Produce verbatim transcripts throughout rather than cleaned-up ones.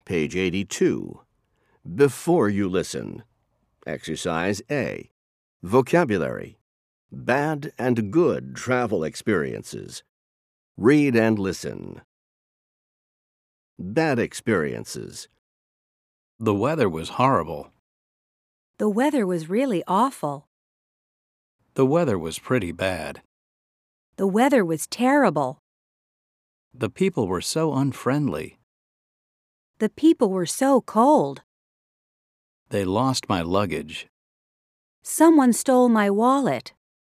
Page eighty-two. Before you listen. Exercise A. Vocabulary. Bad and good travel experiences. Read and listen. Bad experiences. The weather was horrible. The weather was really awful. The weather was pretty bad. The weather was terrible. The people were so unfriendly. The people were so cold. They lost my luggage. Someone stole my wallet.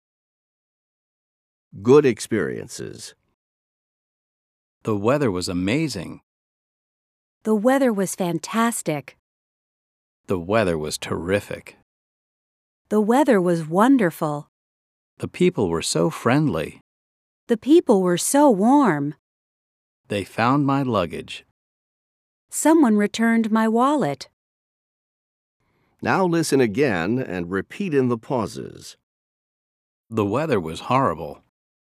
Good experiences. The weather was amazing. The weather was fantastic. The weather was terrific. The weather was wonderful. The people were so friendly. The people were so warm. They found my luggage. Someone returned my wallet. Now listen again and repeat in the pauses. The weather was horrible.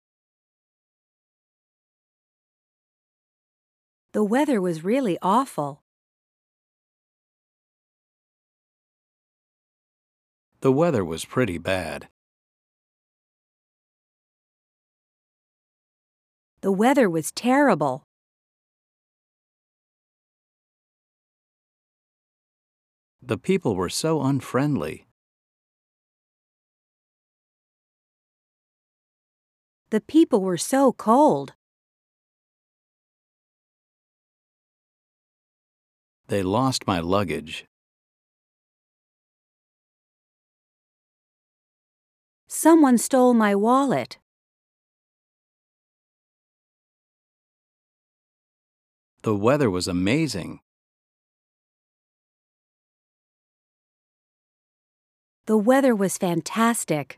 The weather was really awful. The weather was pretty bad. The weather was terrible. The people were so unfriendly. The people were so cold. They lost my luggage. Someone stole my wallet. The weather was amazing. The weather was fantastic.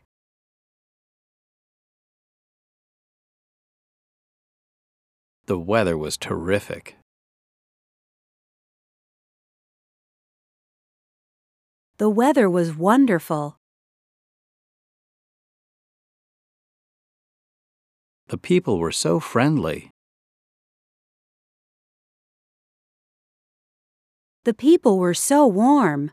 The weather was terrific. The weather was wonderful. The people were so friendly. The people were so warm.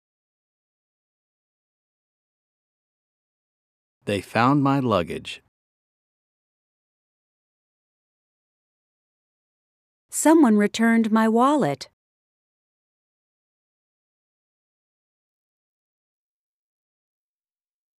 They found my luggage. Someone returned my wallet.